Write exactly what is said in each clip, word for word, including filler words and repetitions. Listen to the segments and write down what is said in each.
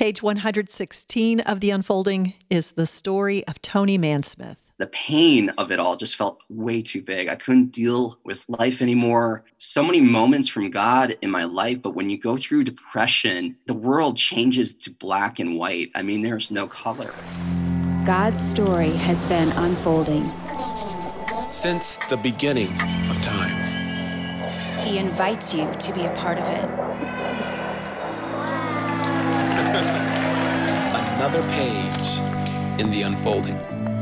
Page one hundred sixteen of The Unfolding is the story of Tony Mansmith. The pain of it all just felt way too big. I couldn't deal with life anymore. So many moments from God in my life, but when you go through depression, the world changes to black and white. I mean, there's no color. God's story has been unfolding since the beginning of time. He invites you to be a part of it. Another page in The Unfolding.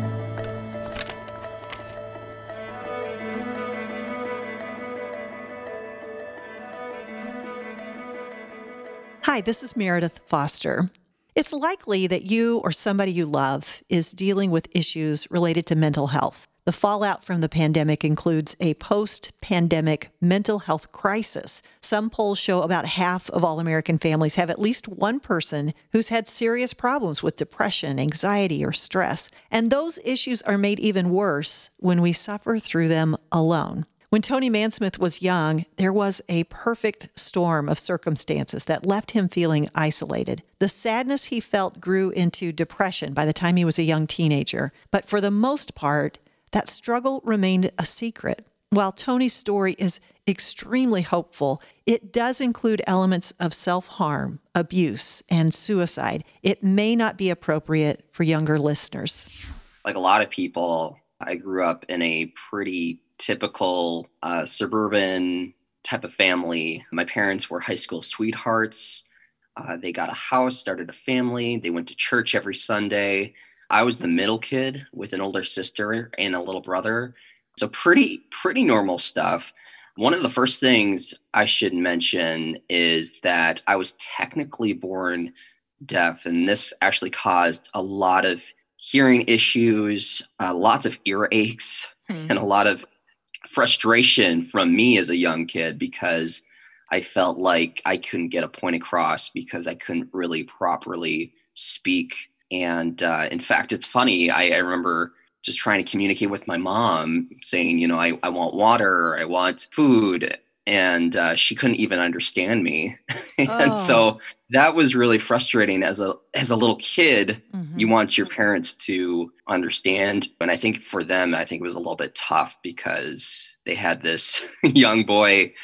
Hi, this is Meredith Foster. It's likely that you or somebody you love is dealing with issues related to mental health. The fallout from the pandemic includes a post-pandemic mental health crisis. Some polls show about half of all American families have at least one person who's had serious problems with depression, anxiety, or stress. And those issues are made even worse when we suffer through them alone. When Tony Mansmith was young, there was a perfect storm of circumstances that left him feeling isolated. The sadness he felt grew into depression by the time he was a young teenager. But for the most part, that struggle remained a secret. While Tony's story is extremely hopeful, it does include elements of self-harm, abuse, and suicide. It may not be appropriate for younger listeners. Like a lot of people, I grew up in a pretty typical uh, suburban type of family. My parents were high school sweethearts. Uh, they got a house, started a family. They went to church every Sunday. I was the middle kid with an older sister and a little brother. So pretty, pretty normal stuff. One of the first things I should mention is that I was technically born deaf, and this actually caused a lot of hearing issues, uh, lots of earaches, mm. and a lot of frustration from me as a young kid because I felt like I couldn't get a point across because I couldn't really properly speak. And uh, in fact, it's funny. I, I remember just trying to communicate with my mom saying, you know, I, I want water, I want food. And uh, she couldn't even understand me. and oh. so that was really frustrating as a as a little kid. Mm-hmm. You want your parents to understand. And I think for them, I think it was a little bit tough because they had this young boy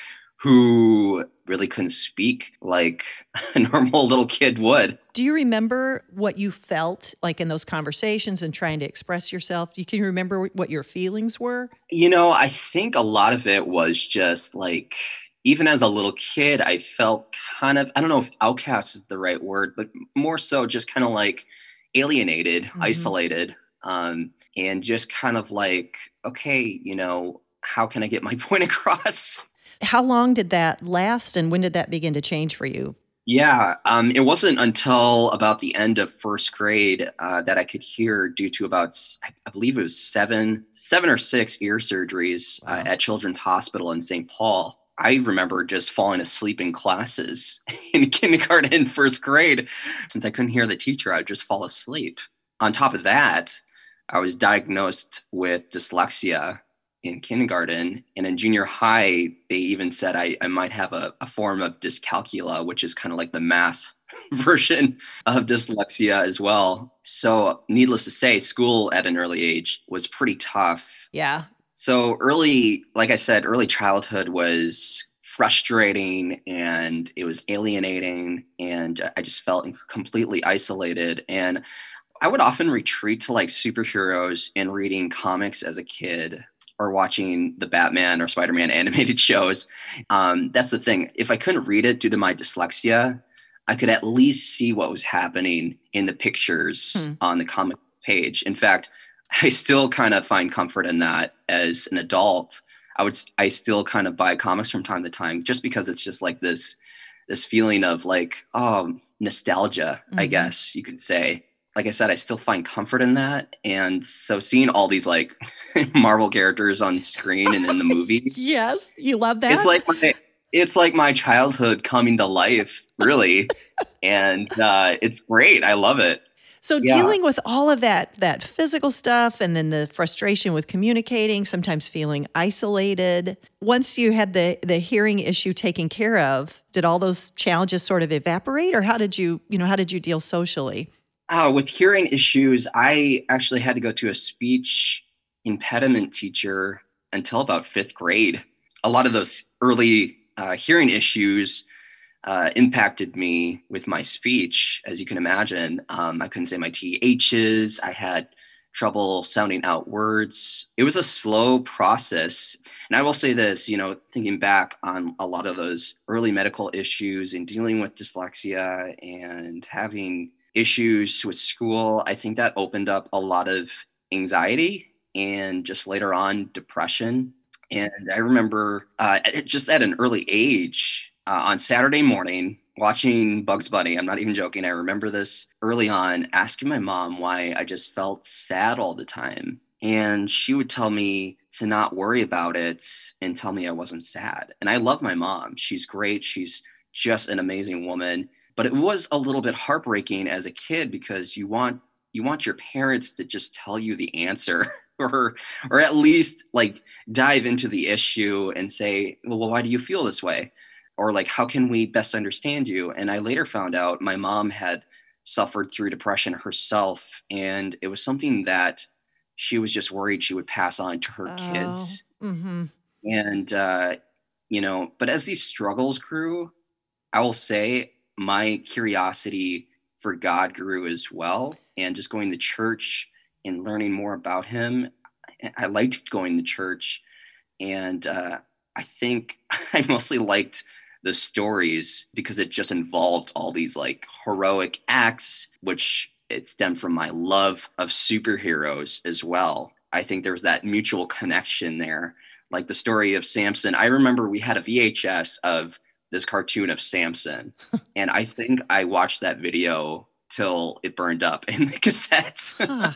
who really couldn't speak like a normal little kid would. Do you remember what you felt like in those conversations and trying to express yourself? Do you, can you remember what your feelings were? You know, I think a lot of it was just like, even as a little kid, I felt kind of, I don't know if outcast is the right word, but more so just kind of like alienated, mm-hmm. isolated, um, and just kind of like, okay, you know, how can I get my point across? How long did that last, and when did that begin to change for you? Yeah, um, it wasn't until about the end of first grade uh, that I could hear due to about, I believe it was seven, seven or six ear surgeries wow. uh, at Children's Hospital in Saint Paul. I remember just falling asleep in classes in kindergarten and first grade. Since I couldn't hear the teacher, I would just fall asleep. On top of that, I was diagnosed with dyslexia in kindergarten, and in junior high, they even said I, I might have a, a form of dyscalculia, which is kind of like the math version of dyslexia as well. So needless to say, school at an early age was pretty tough. Yeah. So early, like I said, early childhood was frustrating and it was alienating, and I just felt completely isolated. And I would often retreat to like superheroes and reading comics as a kid, or watching the Batman or Spider-Man animated shows. Um, that's the thing. If I couldn't read it due to my dyslexia, I could at least see what was happening in the pictures hmm. on the comic page. In fact, I still kind of find comfort in that as an adult. I would, I still kind of buy comics from time to time just because it's just like this, this feeling of like, oh, nostalgia, mm-hmm. I guess you could say. Like I said, I still find comfort in that. And so seeing all these like Marvel characters on screen and in the movies. Yes, you love that. It's like my, it's like my childhood coming to life, really. and uh, it's great. I love it. So Yeah. dealing with all of that, that physical stuff and then the frustration with communicating, sometimes feeling isolated. Once you had the, the hearing issue taken care of, did all those challenges sort of evaporate, or how did you, you know, how did you deal socially? Uh, with hearing issues, I actually had to go to a speech impediment teacher until about fifth grade. A lot of those early uh, hearing issues uh, impacted me with my speech, as you can imagine. Um, I couldn't say my T H's. I had trouble sounding out words. It was a slow process. And I will say this, you know, thinking back on a lot of those early medical issues and dealing with dyslexia and having issues with school, I think that opened up a lot of anxiety and just later on depression. And I remember uh, just at an early age uh, on Saturday morning watching Bugs Bunny. I'm not even joking. I remember this early on asking my mom why I just felt sad all the time. And she would tell me to not worry about it and tell me I wasn't sad. And I love my mom. She's great. She's just an amazing woman. But it was a little bit heartbreaking as a kid because you want you want your parents to just tell you the answer or or at least like dive into the issue and say, well, why do you feel this way? Or like, how can we best understand you? And I later found out my mom had suffered through depression herself. And it was something that she was just worried she would pass on to her Oh, kids. mm-hmm. And, uh, you know, but as these struggles grew, I will say my curiosity for God grew as well. And just going to church and learning more about him. I liked going to church. And uh, I think I mostly liked the stories because it just involved all these like heroic acts, which it stemmed from my love of superheroes as well. I think there was that mutual connection there. Like the story of Samson. I remember we had a V H S of this cartoon of Samson. And I think I watched that video till it burned up in the cassettes. Huh.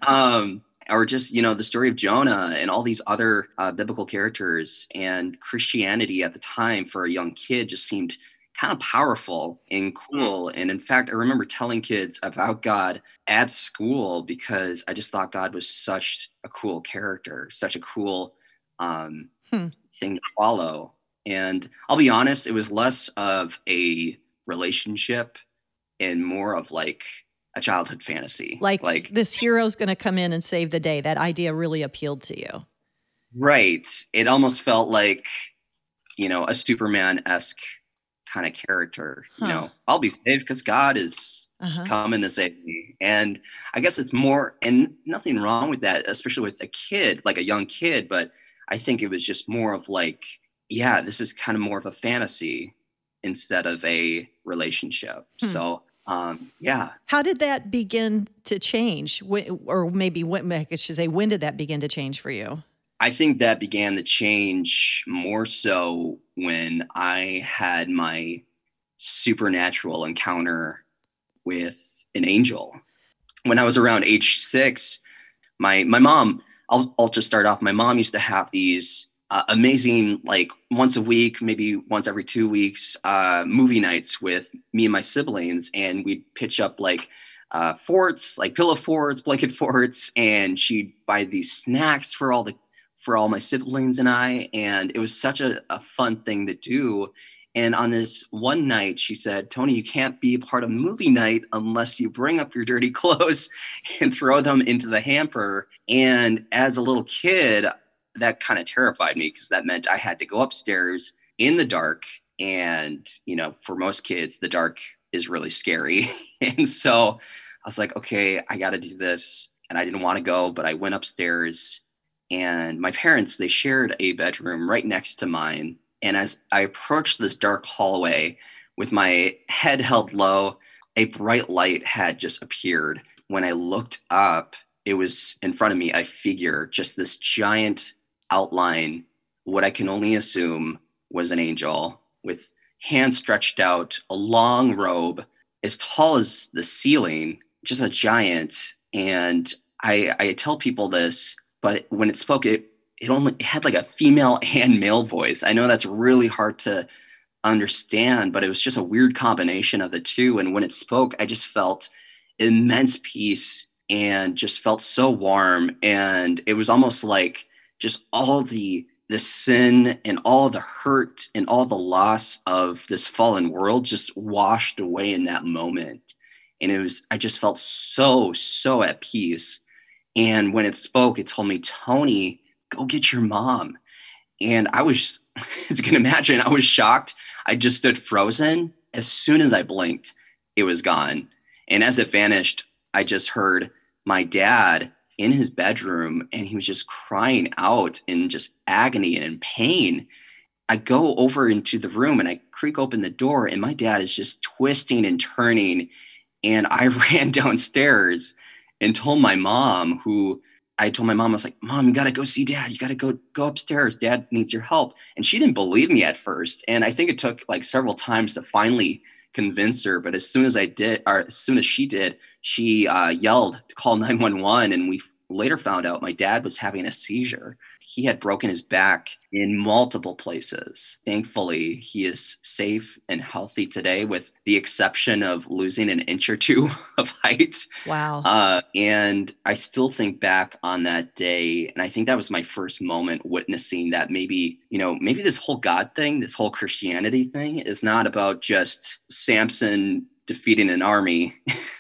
um, or just, you know, the story of Jonah and all these other uh, biblical characters. And Christianity at the time for a young kid just seemed kind of powerful and cool. And in fact, I remember telling kids about God at school because I just thought God was such a cool character, such a cool um, Hmm. thing to follow. And I'll be honest, it was less of a relationship and more of like a childhood fantasy. Like, like this hero's going to come in and save the day. That idea really appealed to you. Right. It almost felt like, you know, a Superman-esque kind of character. Huh. You know, I'll be saved because God is Uh-huh. coming to save me. And I guess it's more, and nothing wrong with that, especially with a kid, like a young kid. But I think it was just more of like, yeah, this is kind of more of a fantasy instead of a relationship. Hmm. So, um, yeah. How did that begin to change? When, or maybe, when, I should say, when did that begin to change for you? I think that began to change more so when I had my supernatural encounter with an angel. When I was around age six, my my mom, I'll, I'll just start off. My mom used to have these uh, amazing, like once a week, maybe once every two weeks, uh, movie nights with me and my siblings. And we'd pitch up like uh, forts, like pillow forts, blanket forts. And she'd buy these snacks for all the for all my siblings and I. And it was such a, a fun thing to do. And on this one night, she said, Tony, you can't be a part of movie night unless you bring up your dirty clothes and throw them into the hamper. And as a little kid, that kind of terrified me because that meant I had to go upstairs in the dark. And, you know, for most kids, the dark is really scary. And so I was like, okay, I got to do this. And I didn't want to go, but I went upstairs. And my parents, they shared a bedroom right next to mine. And as I approached this dark hallway with my head held low, a bright light had just appeared. When I looked up, it was in front of me, a figure, just this giant outline, what I can only assume was an angel with hands stretched out, a long robe, as tall as the ceiling, just a giant. And I, I tell people this, but when it spoke, it it only it had like a female and male voice. I know that's really hard to understand, but it was just a weird combination of the two. And when it spoke, I just felt immense peace and just felt so warm. And it was almost like just all the the sin and all the hurt and all the loss of this fallen world just washed away in that moment. And it was, I just felt so, so at peace. And when it spoke, it told me, Tony, go get your mom. And I was, as you can imagine, I was shocked. I just stood frozen. As soon as I blinked, it was gone. And as it vanished, I just heard my dad in his bedroom, and he was just crying out in just agony and in pain. I go over into the room and I creak open the door, and my dad is just twisting and turning. And I ran downstairs and told my mom, who I told my mom, I was like, Mom, you got to go see Dad. You got to go go upstairs. Dad needs your help. And she didn't believe me at first. And I think it took like several times to finally convince her. But as soon as I did, or as soon as she did, she uh, yelled to call nine one one. And we later found out my dad was having a seizure. He had broken his back in multiple places. Thankfully, he is safe and healthy today, with the exception of losing an inch or two of height. Wow. Uh, and I still think back on that day. And I think that was my first moment witnessing that maybe, you know, maybe this whole God thing, this whole Christianity thing is not about just Samson defeating an army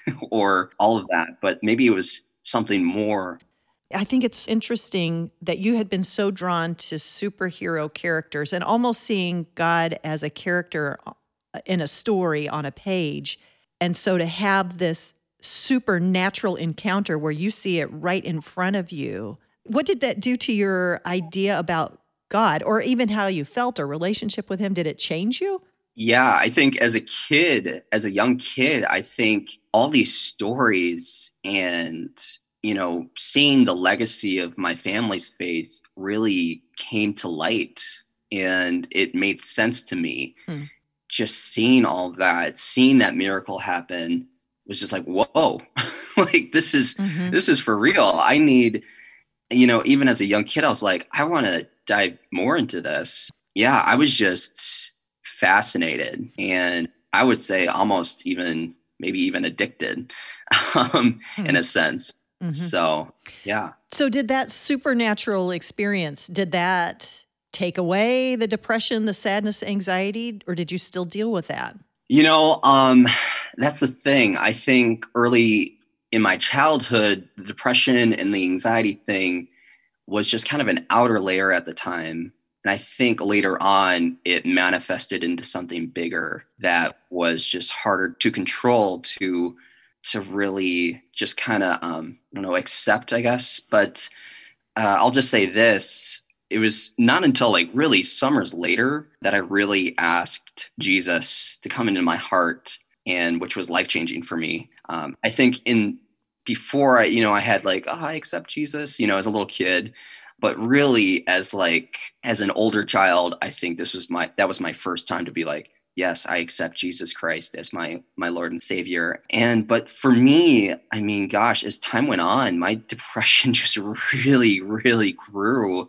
or all of that, but maybe it was something more. I think it's interesting that you had been so drawn to superhero characters and almost seeing God as a character in a story on a page. And so to have this supernatural encounter where you see it right in front of you, what did that do to your idea about God, or even how you felt or relationship with him? Did it change you? Yeah, I think as a kid, as a young kid, I think all these stories and, you know, seeing the legacy of my family's faith really came to light, and it made sense to me. Hmm. Just seeing all of that, seeing that miracle happen was just like, whoa, like this is, mm-hmm. this is for real. I need, you know, even as a young kid, I was like, I want to dive more into this. Yeah, I was just fascinated, and I would say almost even, maybe even addicted um, hmm. in a sense. Mm-hmm. So, yeah. So did that supernatural experience, did that take away the depression, the sadness, anxiety, or did you still deal with that? You know, um, that's the thing. I think early in my childhood, the depression and the anxiety thing was just kind of an outer layer at the time. And I think later on, it manifested into something bigger that was just harder to control, to to really just kind of, um, I don't know, accept, I guess. But uh, I'll just say this. It was not until like really summers later that I really asked Jesus to come into my heart, and which was life-changing for me. Um, I think in before I, you know, I had like, oh, I accept Jesus, you know, as a little kid. But really as like, as an older child, I think this was my, that was my first time to be like, yes, I accept Jesus Christ as my my Lord and Savior. And but for me, I mean, gosh, as time went on, my depression just really, really grew.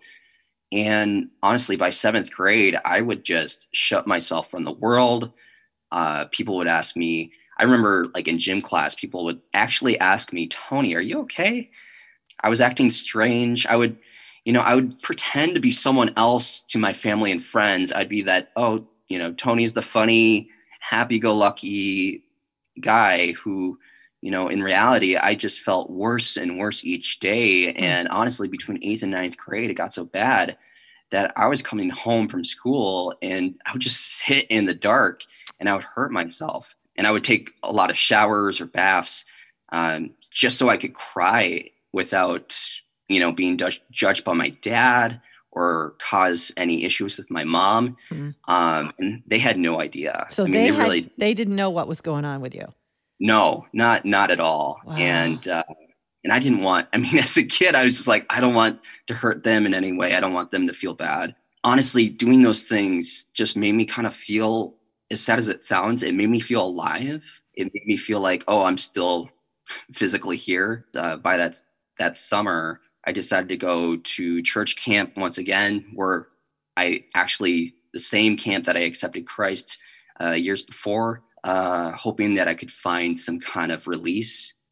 And honestly, by seventh grade, I would just shut myself from the world. Uh, people would ask me, I remember like in gym class, people would actually ask me, Tony, are you okay? I was acting strange. I would, you know, I would pretend to be someone else to my family and friends. I'd be that, oh, you know, Tony's the funny, happy-go-lucky guy who, you know, in reality, I just felt worse and worse each day. And honestly, between eighth and ninth grade, it got so bad that I was coming home from school and I would just sit in the dark and I would hurt myself. And I would take a lot of showers or baths um, just so I could cry without, you know, being du- judged by my dad or cause any issues with my mom. Mm-hmm. Um, and they had no idea. So I mean, they, they, had, really, they didn't know what was going on with you. No, not, not at all. Wow. And, uh, and I didn't want, I mean, as a kid, I was just like, I don't want to hurt them in any way. I don't want them to feel bad. Honestly, doing those things just made me kind of feel, as sad as it sounds, it made me feel alive. It made me feel like, oh, I'm still physically here. Uh, by that, that summer, I decided to go to church camp once again, where I actually, the same camp that I accepted Christ uh, years before, uh, hoping that I could find some kind of release.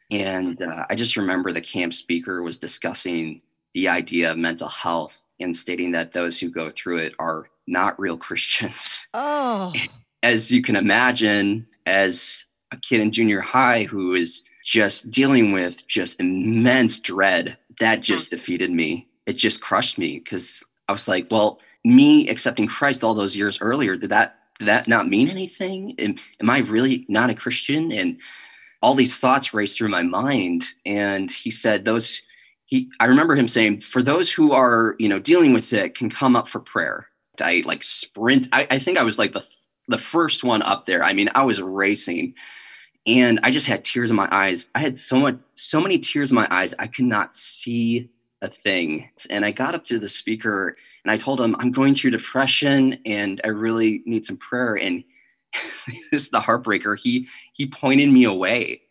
And uh, I just remember the camp speaker was discussing the idea of mental health and stating that those who go through it are not real Christians. Oh, As you can imagine, as a kid in junior high who is just dealing with just immense dread, that just defeated me. It just crushed me because I was like, well, me accepting Christ all those years earlier, did that did that not mean anything? Am, am I really not a Christian? And all these thoughts raced through my mind. And he said, those, he, I remember him saying, for those who are, you know, dealing with it can come up for prayer. I like sprint. I, I think I was like the, the first one up there. I mean, I was racing and I just had tears in my eyes. I had so much, so many tears in my eyes. I could not see a thing. And I got up to the speaker and I told him, I'm going through depression and I really need some prayer. And this is the heartbreaker. He, he pointed me away.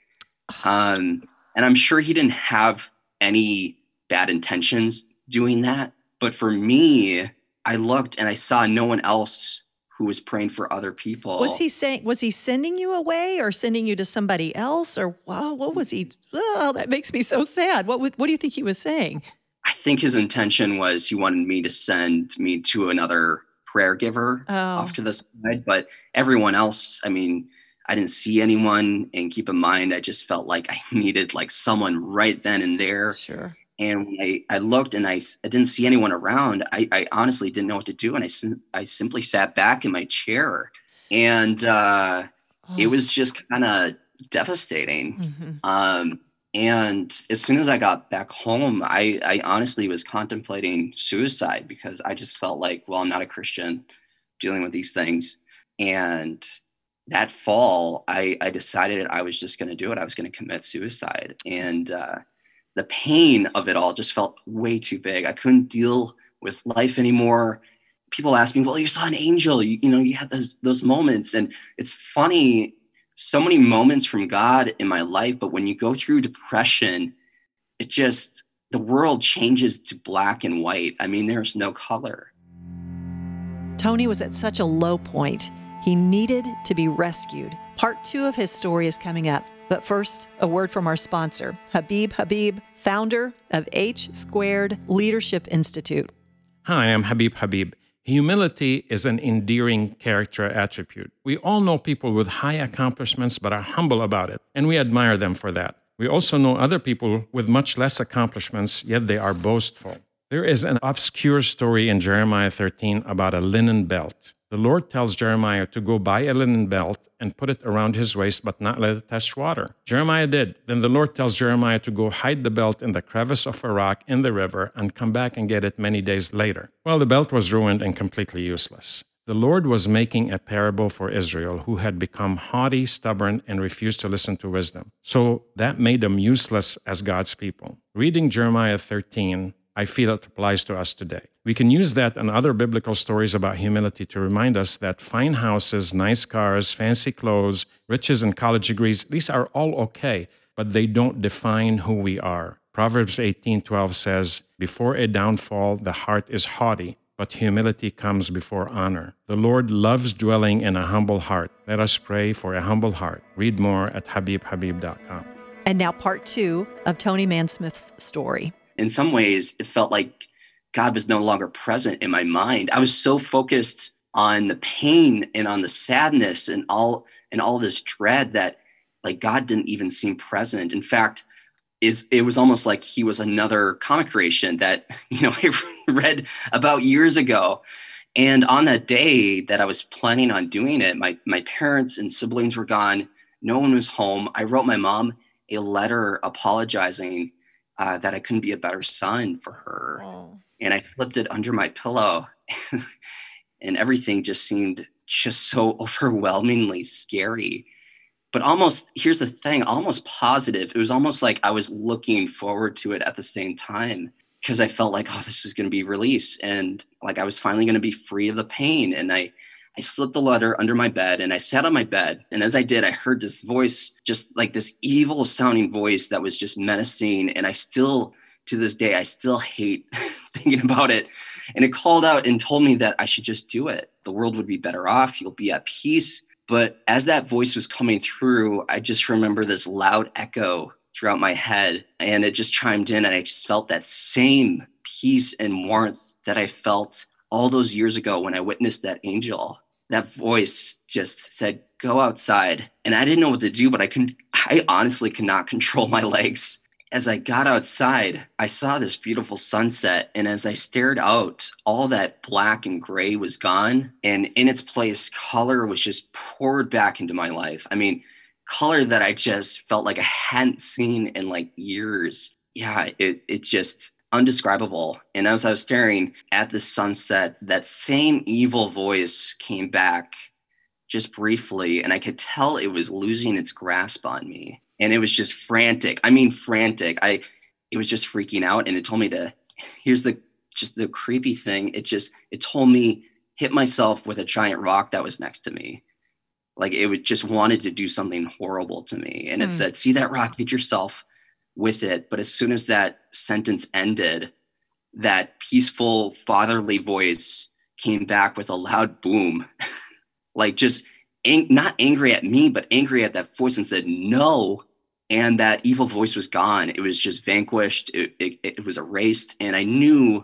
Um, and I'm sure he didn't have any bad intentions doing that. But for me, I looked and I saw no one else who was praying for other people. Was he saying, was he sending you away or sending you to somebody else? Or wow, what was he? Oh, that makes me so sad. What, what do you think he was saying? I think his intention was he wanted me to send me to another prayer giver oh. off to the side. But everyone else, I mean, I didn't see anyone. And keep in mind, I just felt like I needed like someone right then and there. Sure. And when I, I looked and I, I didn't see anyone around, I, I honestly didn't know what to do. And I, I simply sat back in my chair. And uh, oh. it was just kind of devastating. Mm-hmm. Um, and as soon as I got back home, I, I honestly was contemplating suicide because I just felt like, well, I'm not a Christian dealing with these things. And that fall, I, I decided I was just going to do it. I was going to commit suicide. And uh, the pain of it all just felt way too big. I couldn't deal with life anymore. People ask me, well, you saw an angel, you, you know, you had those, those moments. And it's funny, so many moments from God in my life, but when you go through depression, it just, the world changes to black and white. I mean, there's no color. Tony was at such a low point. He needed to be rescued. Part two of his story is coming up. But first, a word from our sponsor, Habib Habib, founder of H Squared Leadership Institute. Hi, I'm Habib Habib. Humility is an endearing character attribute. We all know people with high accomplishments but are humble about it, and we admire them for that. We also know other people with much less accomplishments, yet they are boastful. There is an obscure story in Jeremiah thirteen about a linen belt. The Lord tells Jeremiah to go buy a linen belt and put it around his waist, but not let it touch water. Jeremiah did. Then the Lord tells Jeremiah to go hide the belt in the crevice of a rock in the river and come back and get it many days later. Well, the belt was ruined and completely useless. The Lord was making a parable for Israel who had become haughty, stubborn, and refused to listen to wisdom. So that made them useless as God's people. Reading Jeremiah thirteen, I feel it applies to us today. We can use that and other biblical stories about humility to remind us that fine houses, nice cars, fancy clothes, riches and college degrees, these are all okay, but they don't define who we are. Proverbs eighteen twelve says, before a downfall, the heart is haughty, but humility comes before honor. The Lord loves dwelling in a humble heart. Let us pray for a humble heart. Read more at habib habib dot com. And now part two of Tony Mansmith's story. In some ways, it felt like God was no longer present in my mind. I was so focused on the pain and on the sadness and all and all this dread that like God didn't even seem present. In fact, is it was almost like he was another comic creation that, you know, I read about years ago. And on that day that I was planning on doing it, my my parents and siblings were gone. No one was home. I wrote my mom a letter apologizing Uh, that I couldn't be a better son for her. Oh. And I slipped it under my pillow and everything just seemed just so overwhelmingly scary. But almost, here's the thing, almost positive. It was almost like I was looking forward to it at the same time because I felt like, oh, this is going to be released. And like I was finally going to be free of the pain. And I I slipped the letter under my bed and I sat on my bed. And as I did, I heard this voice, just like this evil sounding voice that was just menacing. And I still, to this day, I still hate thinking about it. And it called out and told me that I should just do it. The world would be better off. You'll be at peace. But as that voice was coming through, I just remember this loud echo throughout my head, and it just chimed in, and I just felt that same peace and warmth that I felt all those years ago when I witnessed that angel. That voice just said, go outside. And I didn't know what to do, but I can I honestly could not control my legs. As I got outside, I saw this beautiful sunset. And as I stared out, all that black and gray was gone. And in its place, color was just poured back into my life. I mean, color that I just felt like I hadn't seen in like years. Yeah, it it just undescribable. And as I was staring at the sunset, that same evil voice came back just briefly, and I could tell it was losing its grasp on me. And it was just frantic. I mean, frantic. I, it was just freaking out. And it told me to, here's the, just the creepy thing. It just, it told me hit myself with a giant rock that was next to me. Like it would just wanted to do something horrible to me. And it mm. said, see that rock, hit yourself with it. But as soon as that sentence ended, that peaceful fatherly voice came back with a loud boom, like just ang- not angry at me, but angry at that voice, and said, no. And that evil voice was gone. It was just vanquished. It, it, it was erased. And I knew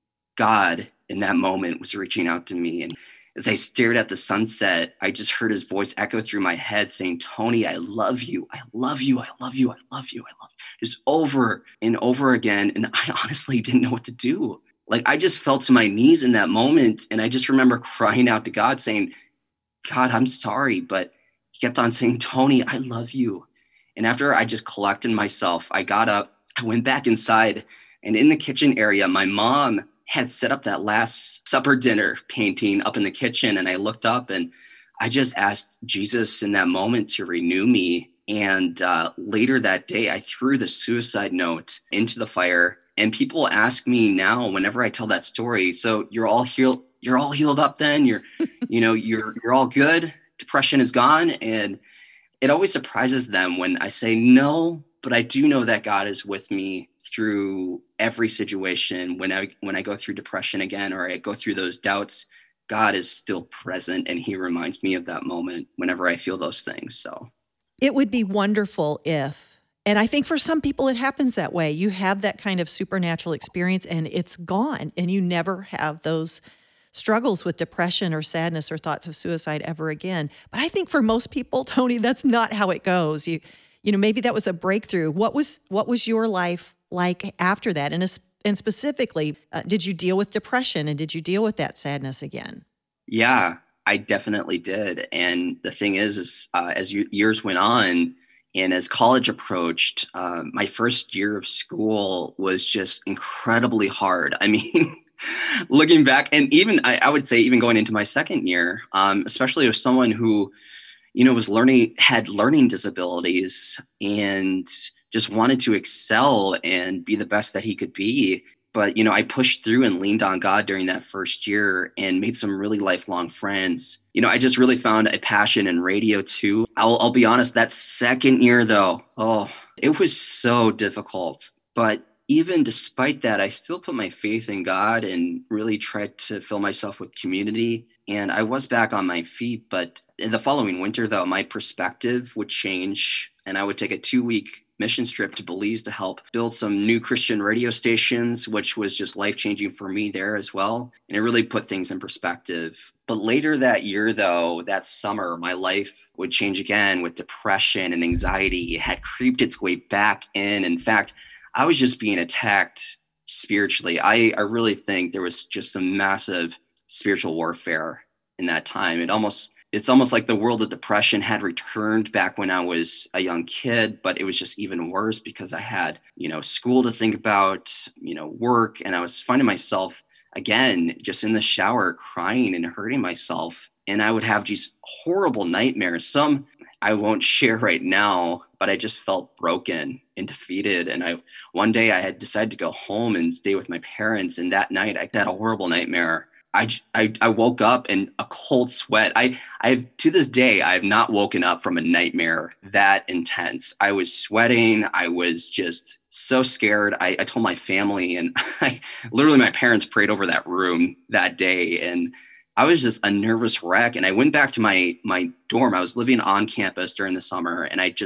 God in that moment was reaching out to me. And as I stared at the sunset, I just heard his voice echo through my head saying, Tony, I love you. I love you. I love you. I love you. I love you. Just over and over again. And I honestly didn't know what to do. Like I just fell to my knees in that moment. And I just remember crying out to God saying, God, I'm sorry. But he kept on saying, Tony, I love you. And after I just collected myself, I got up, I went back inside, and in the kitchen area, my mom had set up that Last Supper dinner painting up in the kitchen. And I looked up and I just asked Jesus in that moment to renew me. And uh, later that day, I threw the suicide note into the fire. And people ask me now, whenever I tell that story, so you're all healed, you're all healed up then, you're, you know, you're, you're all good. Depression is gone. And it always surprises them when I say no, but I do know that God is with me through every situation. When I when I go through depression again, or I go through those doubts, God is still present, and he reminds me of that moment whenever I feel those things. So it would be wonderful if, and I think for some people it happens that way. You have that kind of supernatural experience and it's gone, and you never have those struggles with depression or sadness or thoughts of suicide ever again. But I think for most people, Tony, that's not how it goes. You, you know, maybe that was a breakthrough. What was what was your life like after that? And and specifically, uh, did you deal with depression, and did you deal with that sadness again? Yeah, I definitely did. And the thing is, is uh, as you, years went on, and as college approached, uh, my first year of school was just incredibly hard. I mean. Looking back, and even I, I would say even going into my second year, um, especially with someone who, you know, was learning, had learning disabilities and just wanted to excel and be the best that he could be. But, you know, I pushed through and leaned on God during that first year and made some really lifelong friends. You know, I just really found a passion in radio too. I'll, I'll be honest, that second year though, oh, it was so difficult. But even despite that, I still put my faith in God and really tried to fill myself with community. And I was back on my feet. But in the following winter, though, my perspective would change. And I would take a two-week mission trip to Belize to help build some new Christian radio stations, which was just life-changing for me there as well. And it really put things in perspective. But later that year, though, that summer, my life would change again with depression and anxiety. It had creeped its way back in. In fact, I was just being attacked spiritually. I, I really think there was just some massive spiritual warfare in that time. It almost, it's almost like the world of depression had returned back when I was a young kid, but it was just even worse because I had, you know, school to think about, you know, work. And I was finding myself again, just in the shower, crying and hurting myself. And I would have these horrible nightmares. Some I won't share right now, but I just felt broken and defeated. And I, one day I had decided to go home and stay with my parents. And that night I had a horrible nightmare. I, I, I woke up in a cold sweat. I, I, to this day, I have not woken up from a nightmare that intense. I was sweating. I was just so scared. I, I told my family, and I literally, my parents prayed over that room that day. And I was just a nervous wreck. And I went back to my, my dorm. I was living on campus during the summer, and I just,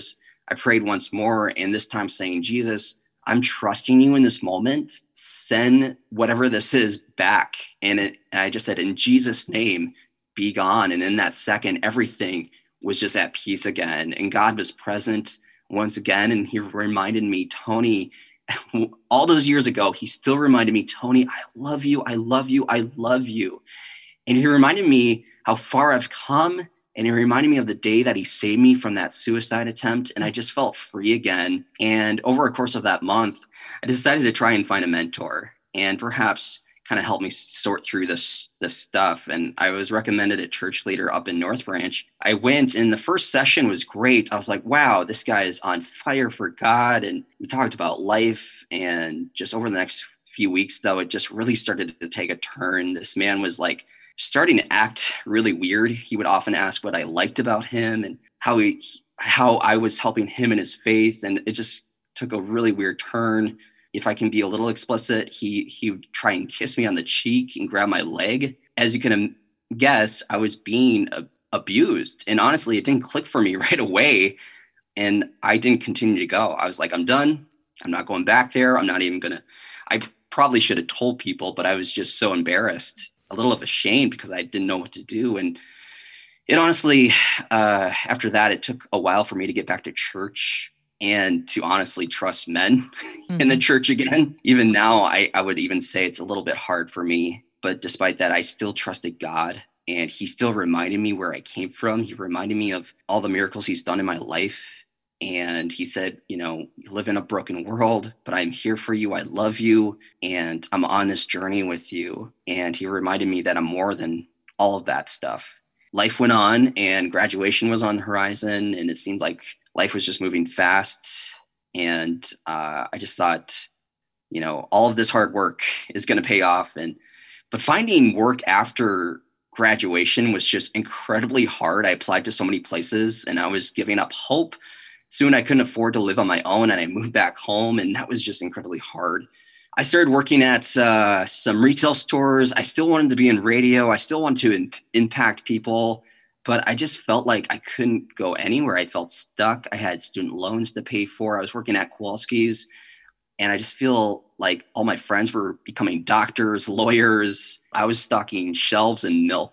I prayed once more, and this time saying, Jesus, I'm trusting you in this moment. Send whatever this is back. And, it, and I just said, in Jesus' name, be gone. And in that second, everything was just at peace again. And God was present once again. And he reminded me, Tony, all those years ago, he still reminded me, Tony, I love you. I love you. I love you. And he reminded me how far I've come. And he reminded me of the day that he saved me from that suicide attempt. And I just felt free again. And over a course of that month, I decided to try and find a mentor and perhaps kind of help me sort through this, this stuff. And I was recommended a church leader up in North Branch. I went, and the first session was great. I was like, wow, this guy is on fire for God. And we talked about life. And just over the next few weeks, though, it just really started to take a turn. This man was like, starting to act really weird. He would often ask what I liked about him and how he, how I was helping him in his faith. And it just took a really weird turn. If I can be a little explicit, he, he would try and kiss me on the cheek and grab my leg. As you can guess, I was being uh, abused. And honestly, it didn't click for me right away. And I didn't continue to go. I was like, I'm done. I'm not going back there. I'm not even going to, I probably should have told people, but I was just so embarrassed, a little of ashamed because I didn't know what to do. And it honestly, uh, after that, it took a while for me to get back to church and to honestly trust men mm-hmm. in the church again. Even now, I, I would even say it's a little bit hard for me. But despite that, I still trusted God, and he still reminded me where I came from. He reminded me of all the miracles he's done in my life. And he said, you know, you live in a broken world, but I'm here for you. I love you. And I'm on this journey with you. And he reminded me that I'm more than all of that stuff. Life went on, and graduation was on the horizon. And it seemed like life was just moving fast. And uh, I just thought, you know, all of this hard work is going to pay off. And but finding work after graduation was just incredibly hard. I applied to so many places, and I was giving up hope. Soon I couldn't afford to live on my own, and I moved back home, and that was just incredibly hard. I started working at uh, some retail stores. I still wanted to be in radio. I still wanted to in- impact people, but I just felt like I couldn't go anywhere. I felt stuck. I had student loans to pay for. I was working at Kowalski's, and I just feel like all my friends were becoming doctors, lawyers. I was stocking shelves and milk.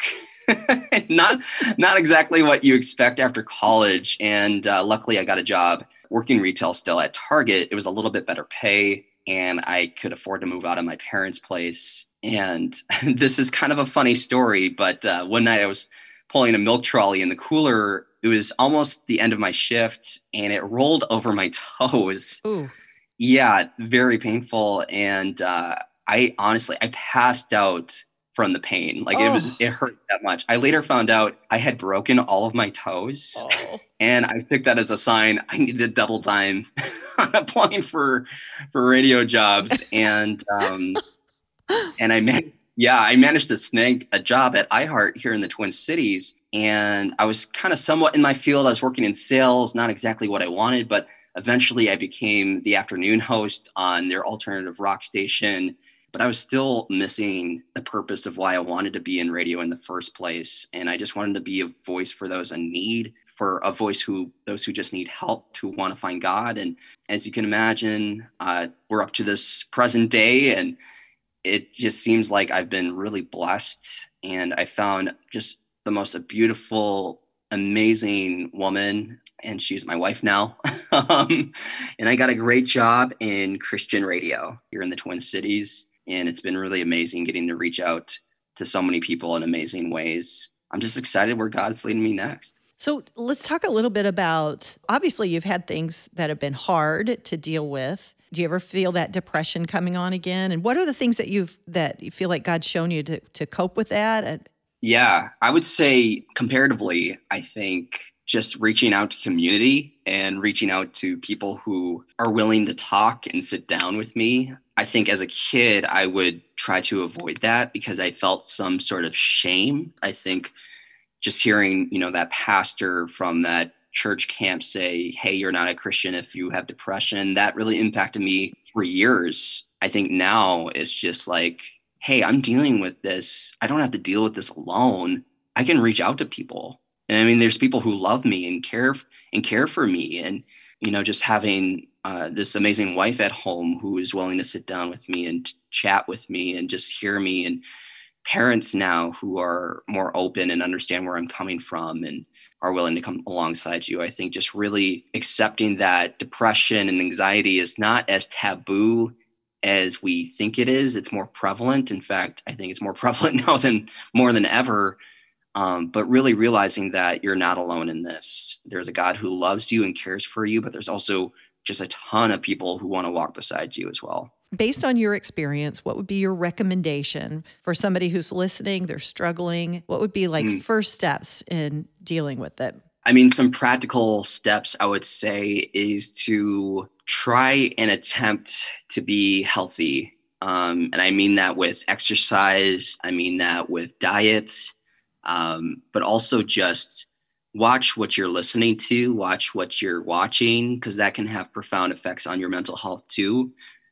not not exactly what you expect after college. And uh, luckily, I got a job working retail still at Target. It was a little bit better pay, and I could afford to move out of my parents' place. And this is kind of a funny story, but uh, one night I was pulling a milk trolley in the cooler. It was almost the end of my shift, and it rolled over my toes. Ooh. Yeah, very painful. And uh, I honestly, I passed out from the pain. Like oh. it was, it hurt that much. I later found out I had broken all of my toes, oh. and I took that as a sign I needed to double time on applying for, for radio jobs. And, um, and I man- yeah, I managed to snag a job at iHeart here in the Twin Cities. And I was kind of somewhat in my field. I was working in sales, not exactly what I wanted, but eventually I became the afternoon host on their alternative rock station. But I was still missing the purpose of why I wanted to be in radio in the first place. And I just wanted to be a voice for those in need, for a voice who, those who just need help, who want to find God. And as you can imagine, uh, we're up to this present day, and it just seems like I've been really blessed. And I found just the most beautiful, amazing woman, and she's my wife now. um, and I got a great job in Christian radio here in the Twin Cities. And it's been really amazing getting to reach out to so many people in amazing ways. I'm just excited where God's leading me next. So let's talk a little bit about, obviously you've had things that have been hard to deal with. Do you ever feel that depression coming on again? And what are the things that you've, that you feel like God's shown you to, to cope with that? Yeah, I would say comparatively, I think just reaching out to community and reaching out to people who are willing to talk and sit down with me. I think as a kid, I would try to avoid that because I felt some sort of shame. I think just hearing, you know, that pastor from that church camp say, hey, you're not a Christian if you have depression, that really impacted me for years. I think now it's just like, hey, I'm dealing with this. I don't have to deal with this alone. I can reach out to people. And I mean, there's people who love me and care and care for me. And you know, just having uh, this amazing wife at home who is willing to sit down with me and t- chat with me and just hear me, and parents now who are more open and understand where I'm coming from and are willing to come alongside you. I think just really accepting that depression and anxiety is not as taboo as we think it is. It's more prevalent. In fact, I think it's more prevalent now than more than ever. Um, but really realizing that you're not alone in this. There's a God who loves you and cares for you, but there's also just a ton of people who want to walk beside you as well. Based on your experience, what would be your recommendation for somebody who's listening, they're struggling? What would be like mm. first steps in dealing with it? I mean, some practical steps I would say is to try and attempt to be healthy. Um, and I mean that with exercise. I mean that with diet, um, but also just watch what you're listening to, watch what you're watching, because that can have profound effects on your mental health too.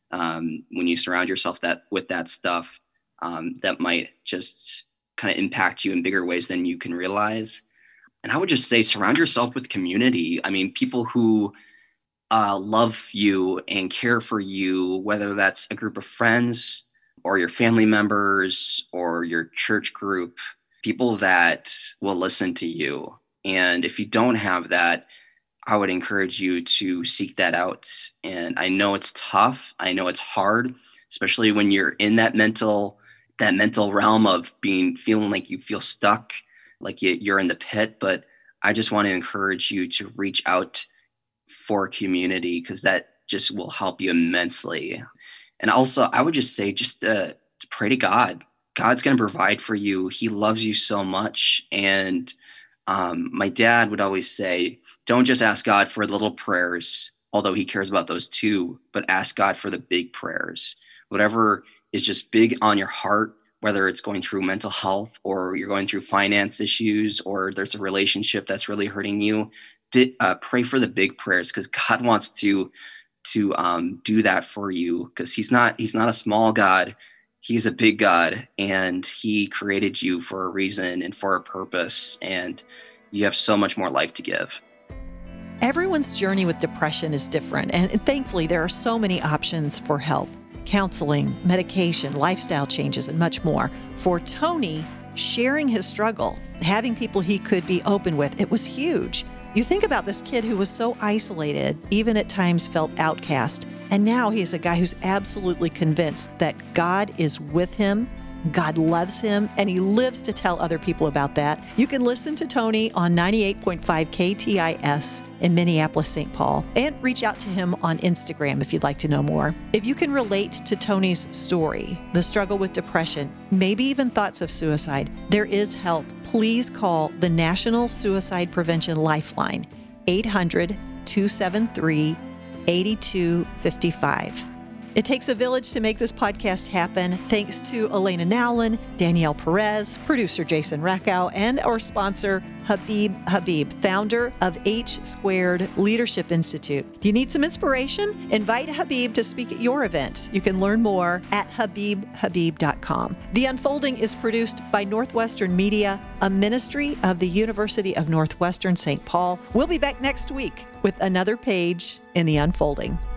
Um, when you surround yourself that with that stuff, um, that might just kind of impact you in bigger ways than you can realize. And I would just say, surround yourself with community. I mean, people who uh, love you and care for you, whether that's a group of friends or your family members or your church group, people that will listen to you. And if you don't have that, I would encourage you to seek that out. And I know it's tough. I know it's hard, especially when you're in that mental, that mental realm of being, feeling like you feel stuck, like you're in the pit. But I just want to encourage you to reach out for community, because that just will help you immensely. And also, I would just say, just uh, to pray to God. God's going to provide for you. He loves you so much. And Um, my dad would always say, don't just ask God for little prayers, although he cares about those too, but ask God for the big prayers. Whatever is just big on your heart, whether it's going through mental health or you're going through finance issues or there's a relationship that's really hurting you, uh, pray for the big prayers, because God wants to to um, do that for you, because he's not he's not a small God. He's a big God, and he created you for a reason and for a purpose, and you have so much more life to give. Everyone's journey with depression is different, and thankfully there are so many options for help: counseling, medication, lifestyle changes, and much more. For Tony, sharing his struggle, having people he could be open with, it was huge. You think about this kid who was so isolated, even at times felt outcast. And now he's a guy who's absolutely convinced that God is with him, God loves him, and he lives to tell other people about that. You can listen to Tony on ninety-eight point five K T I S in Minneapolis, Saint Paul, and reach out to him on Instagram if you'd like to know more. If you can relate to Tony's story, the struggle with depression, maybe even thoughts of suicide, there is help. Please call the National Suicide Prevention Lifeline, eight hundred, two seven three, eight two five five. It takes a village to make this podcast happen. Thanks to Elena Nowlin, Danielle Perez, producer Jason Rackow, and our sponsor, Habib Habib, founder of H Squared Leadership Institute. Do you need some inspiration? Invite Habib to speak at your event. You can learn more at habib habib dot com. The Unfolding is produced by Northwestern Media, a ministry of the University of Northwestern Saint Paul. We'll be back next week with another page in The Unfolding.